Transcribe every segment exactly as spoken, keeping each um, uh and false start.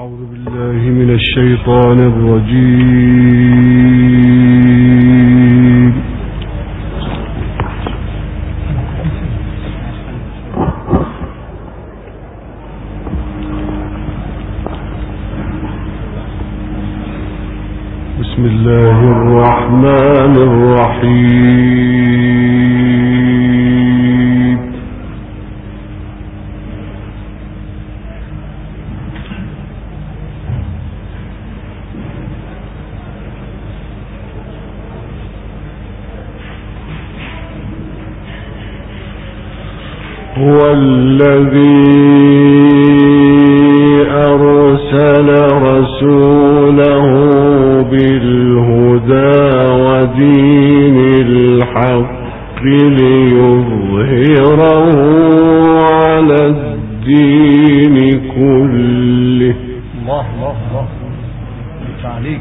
أعوذ بالله من الشيطان الرجيم. بسم الله الرحمن الرحيم. هو الذي أرسل رسوله بالهدى ودين الحق ليظهره على الدين كله. الله الله الله عليك.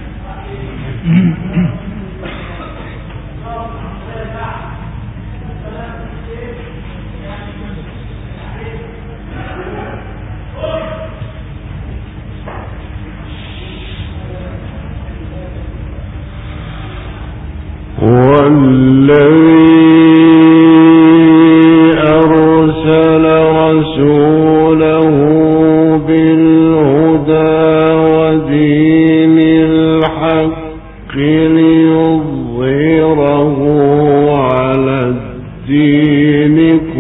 والذي أرسل رسوله بالهدى ودين الحق ليظهره على الدين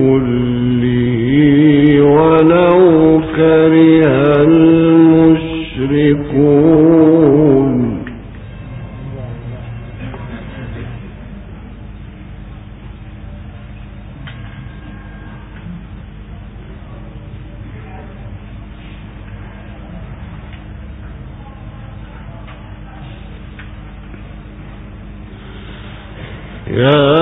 كله ولو كره المشركون. يا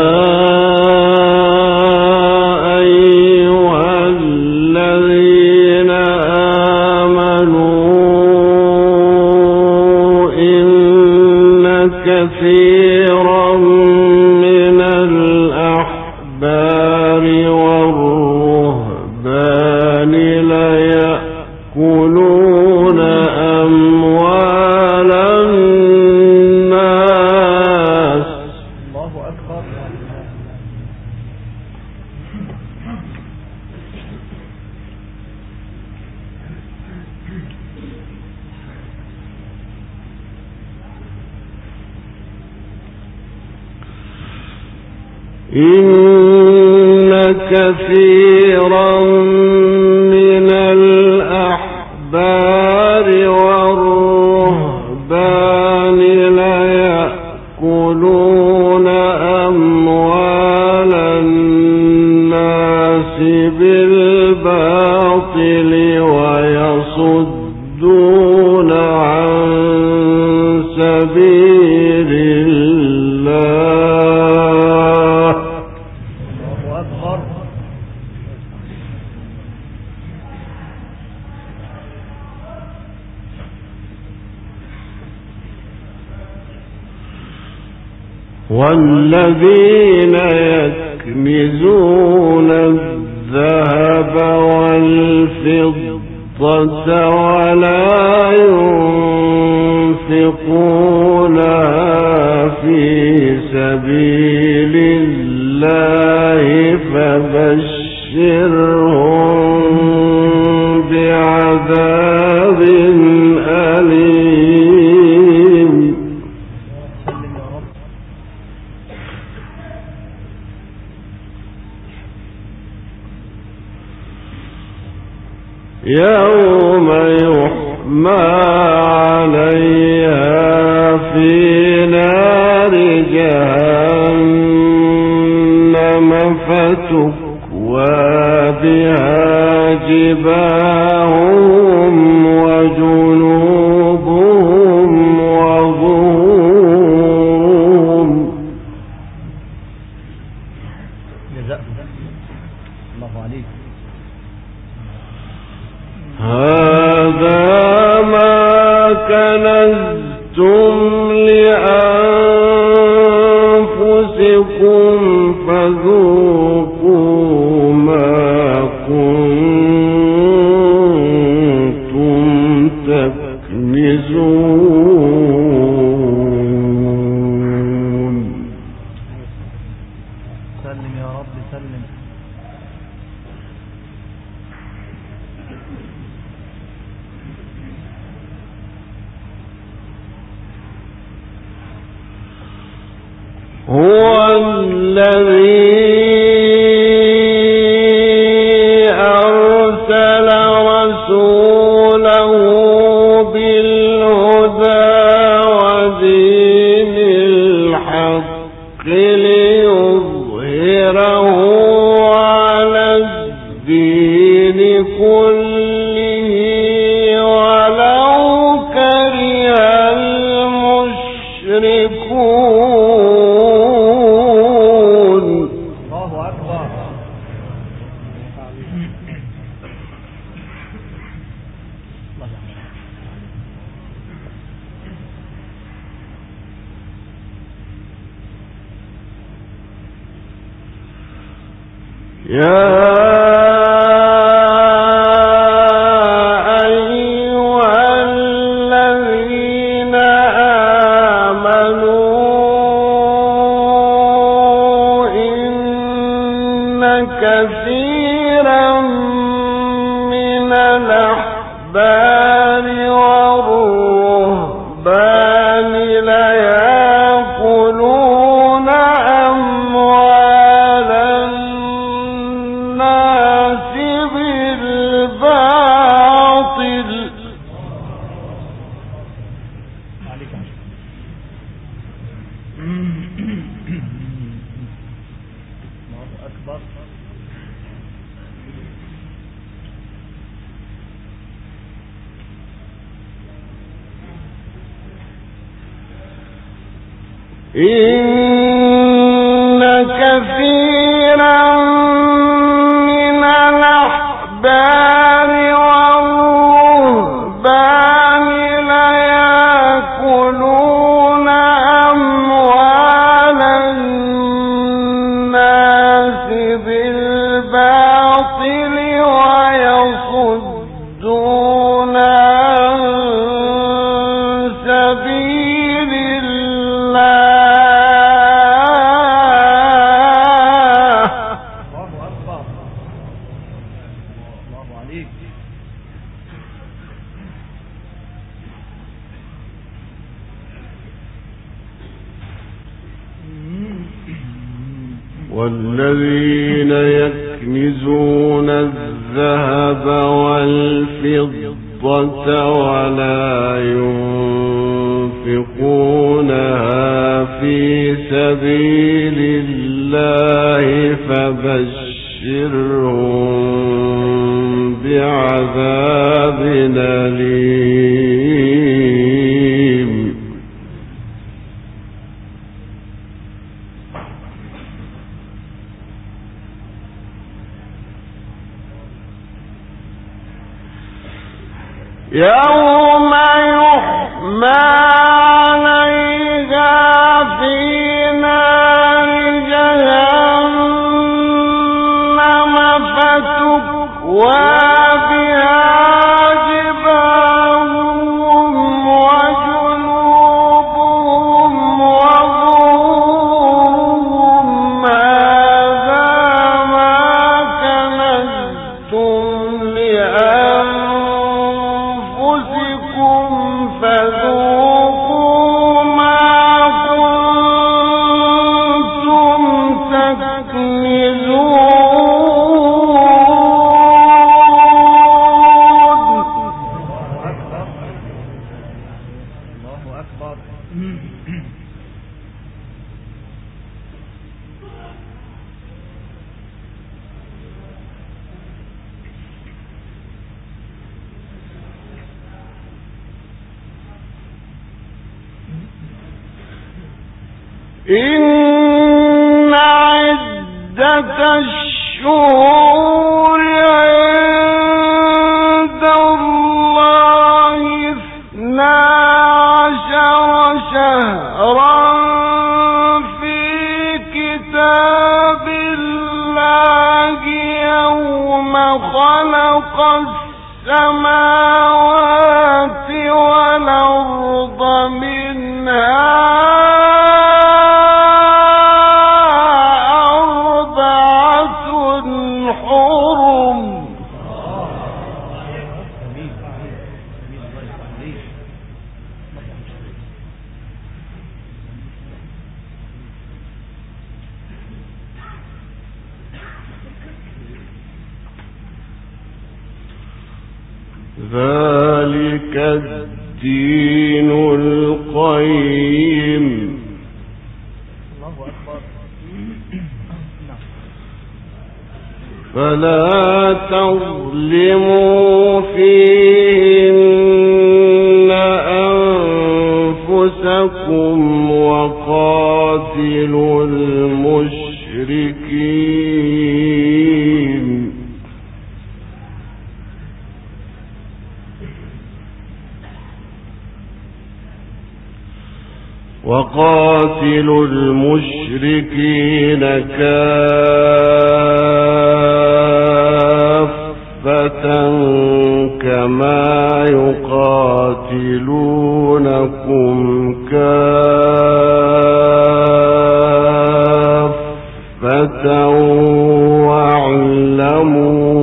أيها الذين آمنوا إن كثيرا من الأحبار والرهبان ليأكلون أموال الناس. الله أكبر. إن كثيرا من الأحبار والرهبان ليأكلون أموال الناس بالباطل ويصدون عن سبيل الله. والذين يكنزون الذهب والفضة ولا ينفقونها في سبيل الله فبشرهم بعذاب أليم. يوم يحمى عليها في نار جهنم فتكوى بها جباههم وجنوبهم وظهورهم. الله عليك. هذا ما كنزتم لأنفسكم فذوقوا ما كنتم هو الذي أرسل رسوله بالهدى ودين الحق ليظهره على الدين كله ولو كره المشركون. الله أكبر. يا كثيرا من الأحبار والرهبان ليأكلون أموال الناس بالباطل. الله أكبر. إن كثيرا من الأحبار والرهبان ليأكلون أموال الناس بالباطل ويصدون عن سبيل الله. والذين يكنزون الذهب والفضة ولا ينفقونها في سبيل الله فبشرهم بعذاب أليم. يوم يحمى عليها في نار جهنم فتكوى بها جباههم وجنوبهم وظهورهم هذا ما كنزتم لأنفسكم فذوقوا ما كنتم تكنزون. الله أكبر. إن عدة الشهور عند الله اثنا عشر شهرا في كتاب الله يوم خلق السماوات والأرض منها ذلك الدين القيم. الله أكبر. فلا تظلموا فيهن أنفسكم وقاتلوا المشركين وقاتلوا المشركين كافة كما يقاتلونكم كافة واعلموا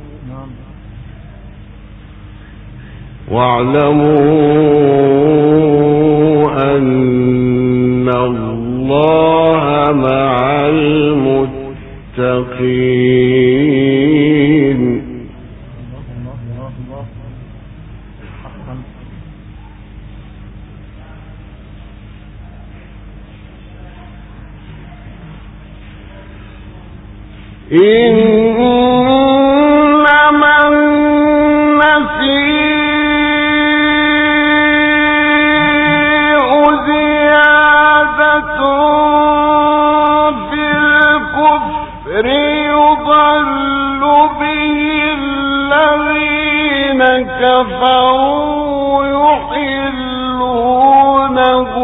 واعلموا أن الله مع المتقين. إنما النسيء زيادة في الكفر يضل به الذين كفروا يحلونه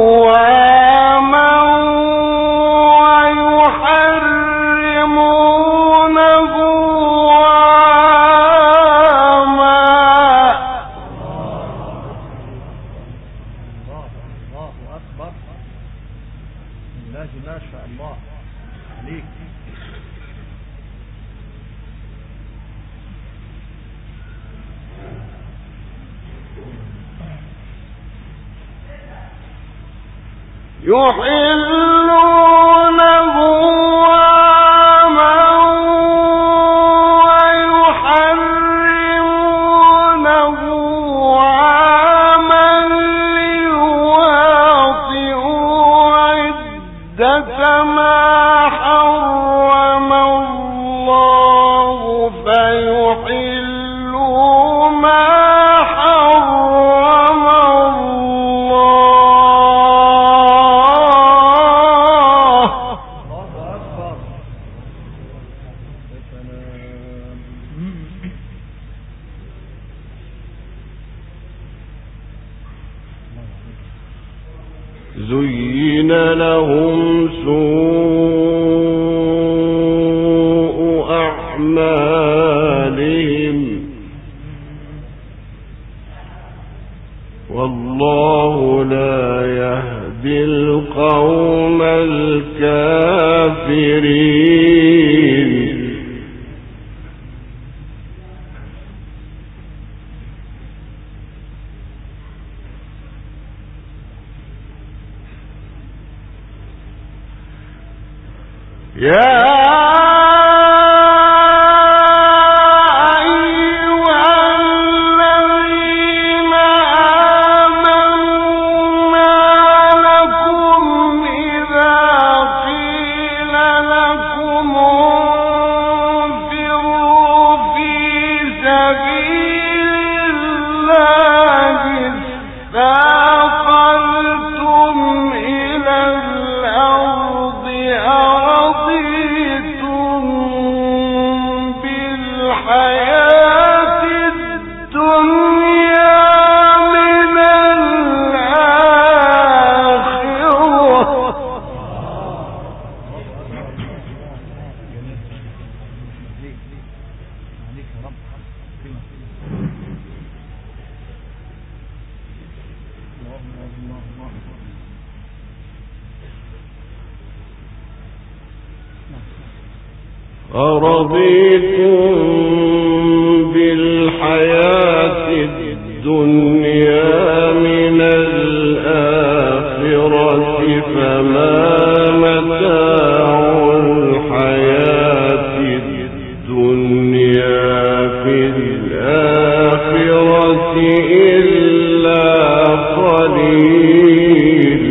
يحلونه عاما ويحرمونه عاما ليواطئوا عدة ما حرم الله فيحلوا ما حرم زين لهم سوء أعمالهم والله لا يهدي القوم الكافرين. يا أرضيتم بالحياة الدنيا من الآخرة فما متاع الحياة الدنيا في الآخرة إلا قليل.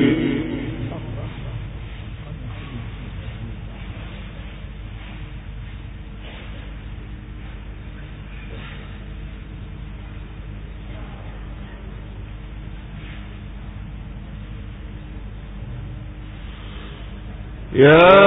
يا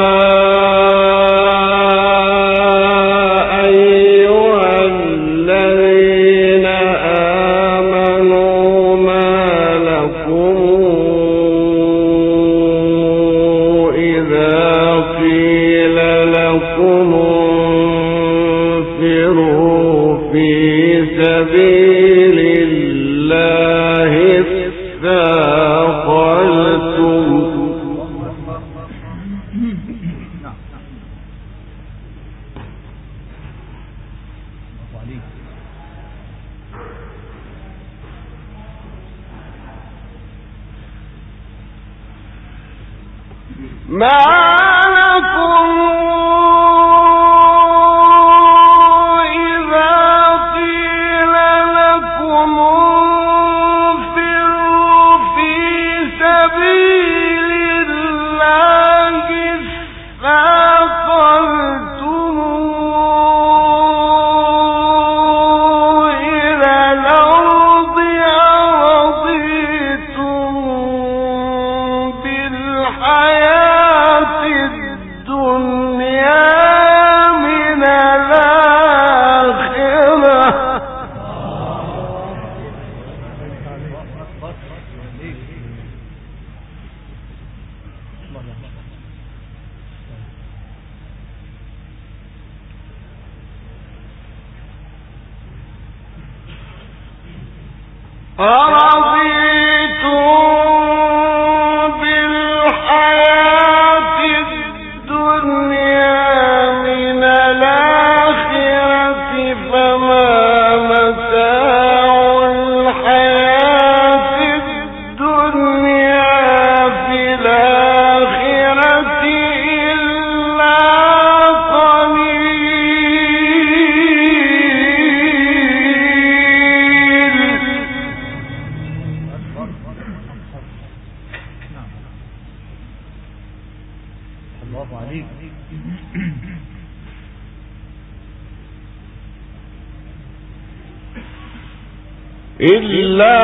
إلا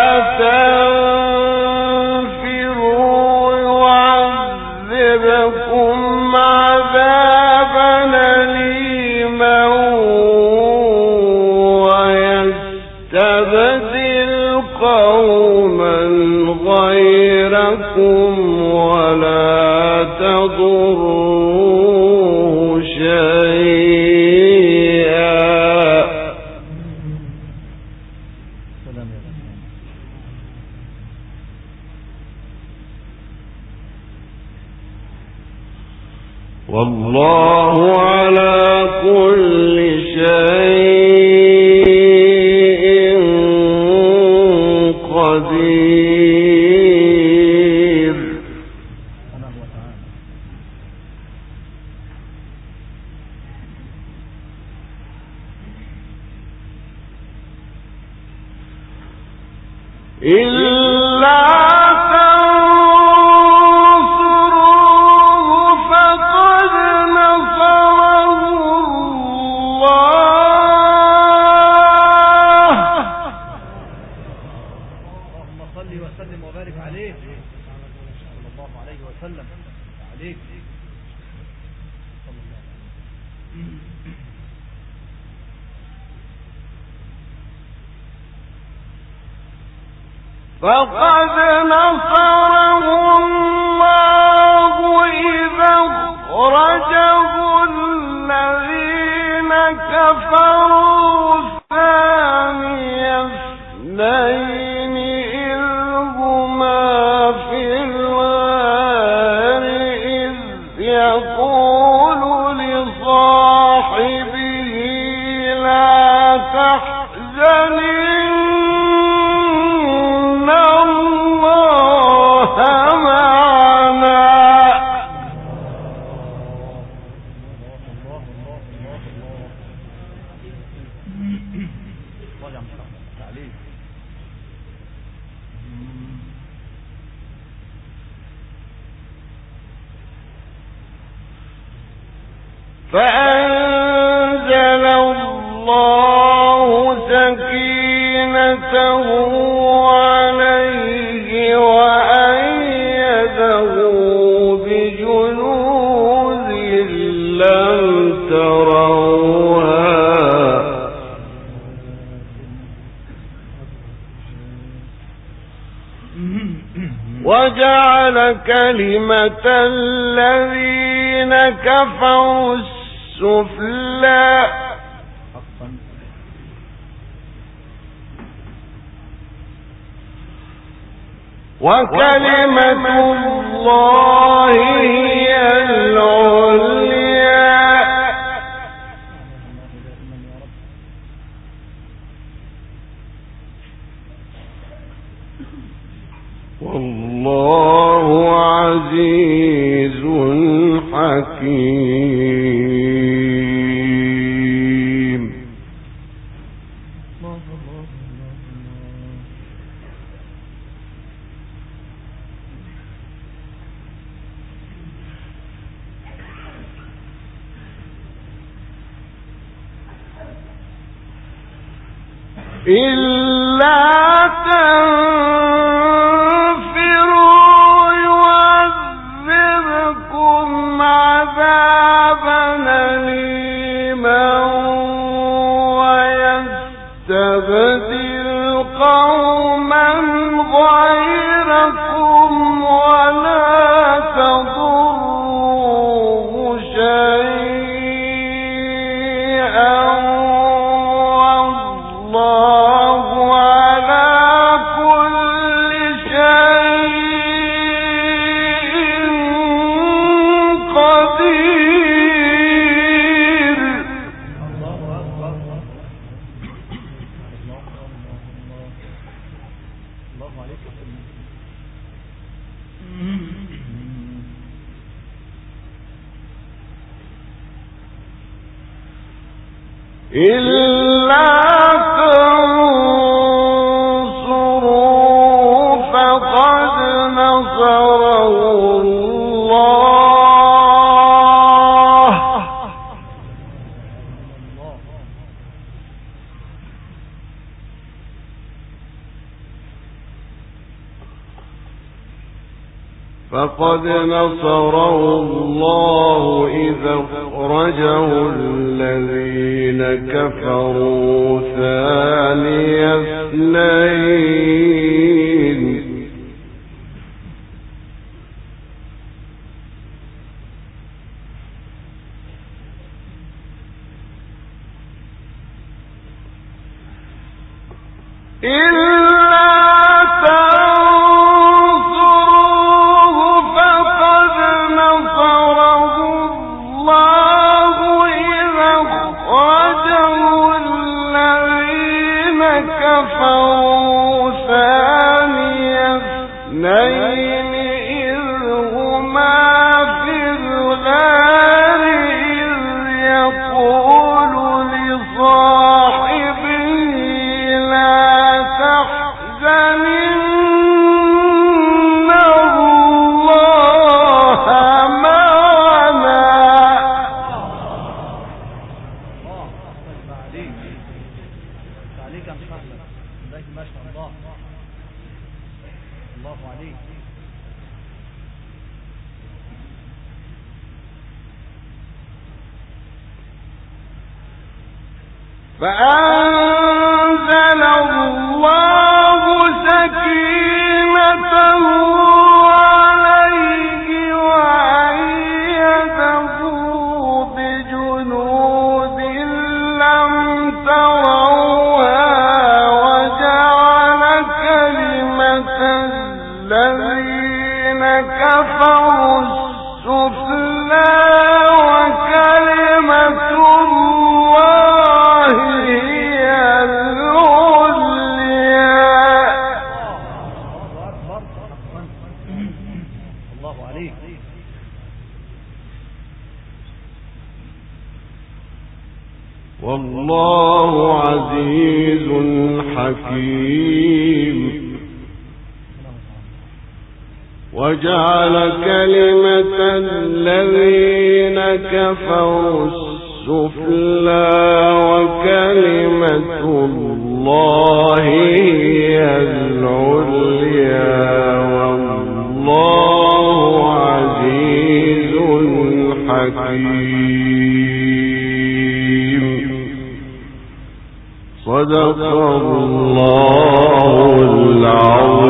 تنفروا يعذبكم عذابا أليما ويستبدل قوما غيركم ولا تضروه شيئا. والله على كل شيء قدير. إلا فقد نصره الله إذا أخرجه الذين كفروا ثاني اثنين إذ هما في الغار إذ يقول لصاحبه لا تحزن فأنزل الله سكينته عليه وأيده بجنود لم تروها وجعل كلمة الذين كفروا السفلى وكلمة الله هي العليا والله عزيز حكيم. إلا تنفروا يعذبكم عذابا أليما ويستبدل قوما غيركم ولا تضروه شيئا إلا تنصروا فقد نصره الله فقد نصره الله إذا أخرجه الذين كفروا ثاني اثنين فأنزل الله سكينته عليه وأيده بجنود لم تروها وجعل كلمة الذين كفروا السفلى وكلمة الله هي العليا. الله عليك. والله عزيز حكيم. حكيم وجعل كلمة الذين كفروا السفلى وكلمة الله هي العليا والله عزيز حكيم. صدق الله العظيم.